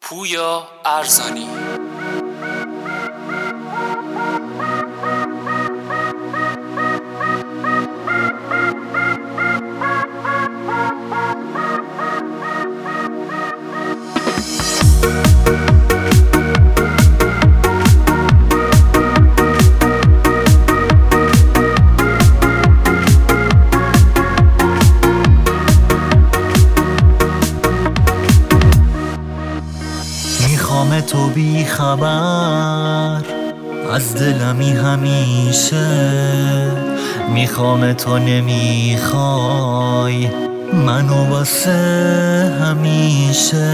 پویا ارزانی. میخوام تو بی خبر از دلمی همیشه، میخوام تو نمیخوای منو واسه همیشه،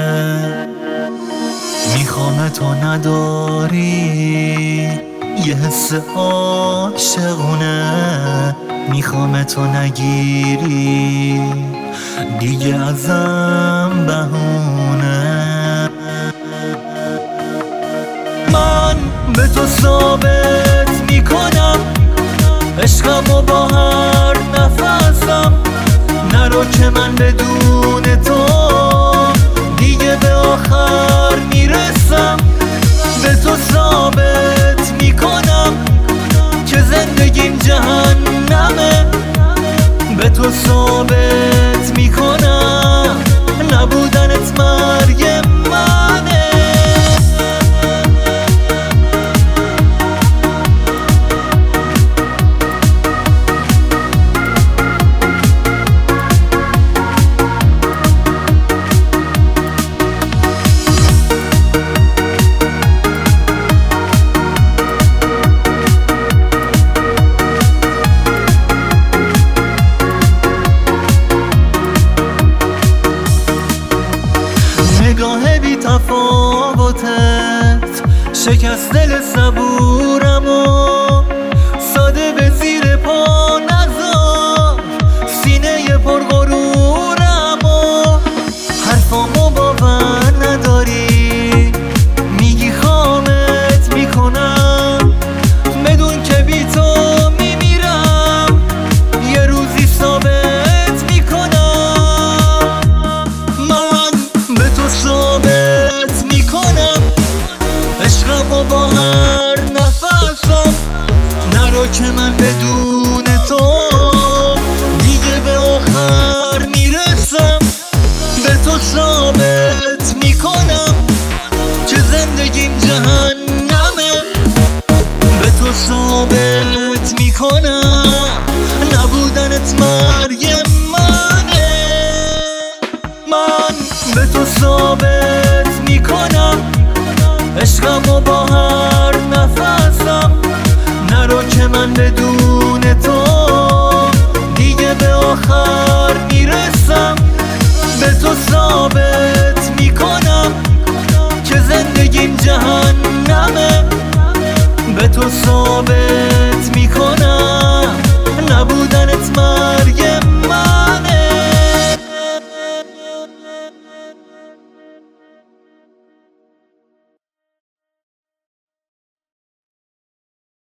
میخوام تو نداری یه حس عاشقونه، میخوام تو نگیری دیگه ازم بهونه. من به تو ثابت میکنم عشقمو با هر نفسم، نرو که من بدون تو دیگه به آخر میرسم. به تو ثابت میکنم که زندگیم جهنمه، به تو ثابت میکنم نبودنت مرگ منه. نگاه بی تفاوتت شکست دل صبورمو، ساده به زیر پا نذار سینه پر غرورمو. حرفامو باور نداری میگی خامت میکنم، بدون که بی تو میمیرم یه روزی ثابت میکنم. من به تو ثابت میکنم عشقمو با هر نفسم، نرو که من بدون تو دیگه به آخر میرسم. به تو ثابت میکنم که زندگیم جهنمه، به تو ثابت میکنم نبودنت مرگ منه. من به تو ثابت میکنم عشقمو با هر نفسم، نرو که من بدون تو دیگه به آخر میرسم. به تو ثابت میکنم که زندگیم جهنمه، به تو ثابت میکنم نبودنت